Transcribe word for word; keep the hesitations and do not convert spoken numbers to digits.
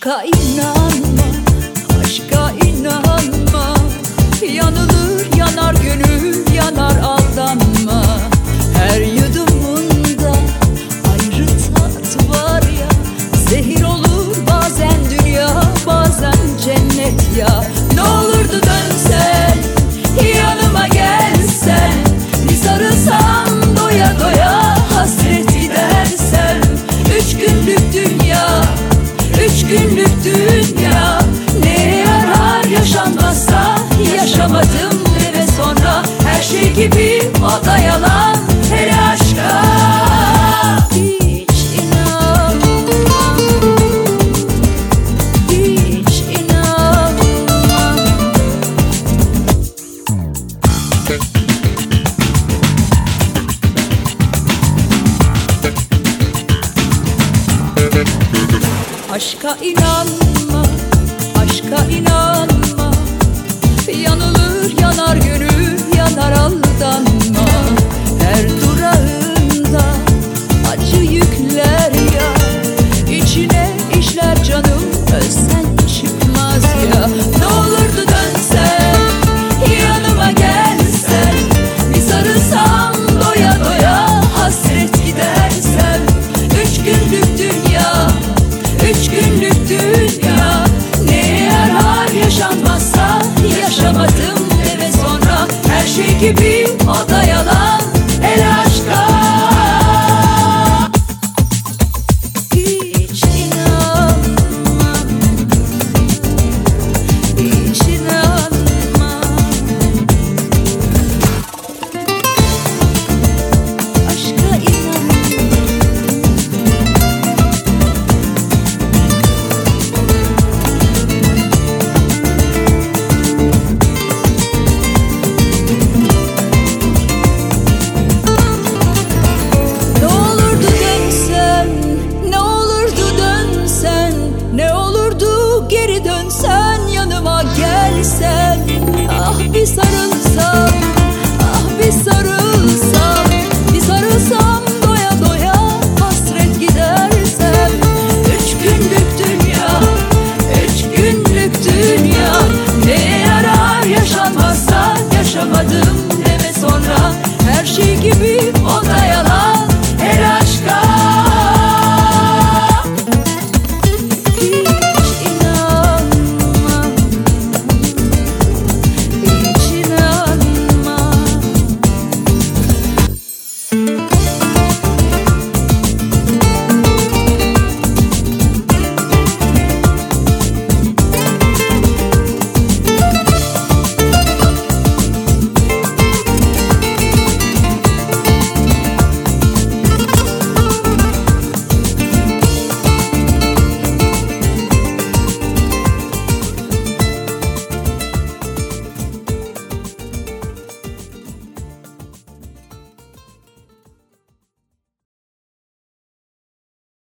Aşka inanma, aşka inanma. Yanılır yanar gönül, yanar aldanma. Her yudumunda ayrı tat var ya. Zehir olur bazen dünya, bazen cennet ya. Ne olurdu dönsen, yanıma gelsen, bir sarılsan doya doya, hasret gidersen. Üç günlük dünya, üç günlük dünya, neye yarar yaşanmazsa? Yaşamadım ve sonra her şey gibi o da yalan. Hele aşka hiç inanmam, hiç inanmam. Aşka inanma, aşka inanma. Yanılır yanar gönül, yanar Allah.